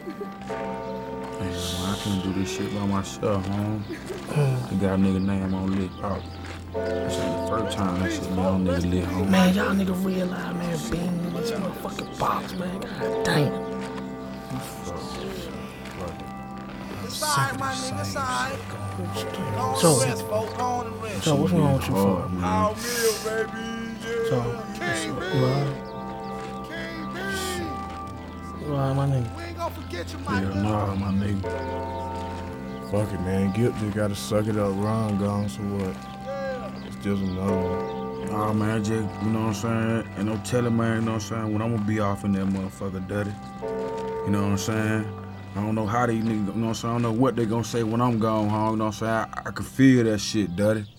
Man, I can't do this shit by myself, huh? They got a nigga name on lit pop. This ain't the first time that shit been on nigga lit, home. Man, y'all nigga realize, man, being in this motherfucking box, man. God damn. It's alright, my nigga, it's alright. So, what's wrong with you, hard, man. All meal, baby. Yeah. So, right, my nigga. We ain't gonna forget you, my Yeah, nigga. nah, my nigga. Fuck it, man. Guilt just gotta suck it up. Ron gone, so what? It's just another one. Nah, man, just, you know what I'm saying? Ain't no telling, man, you know what I'm saying? When I'm gonna be off in that motherfucker dirty. You know what I'm saying? I don't know how these niggas, you know what I'm saying? I don't know what they gonna say when I'm gone home, you know what I'm saying? I can feel that shit, dirty.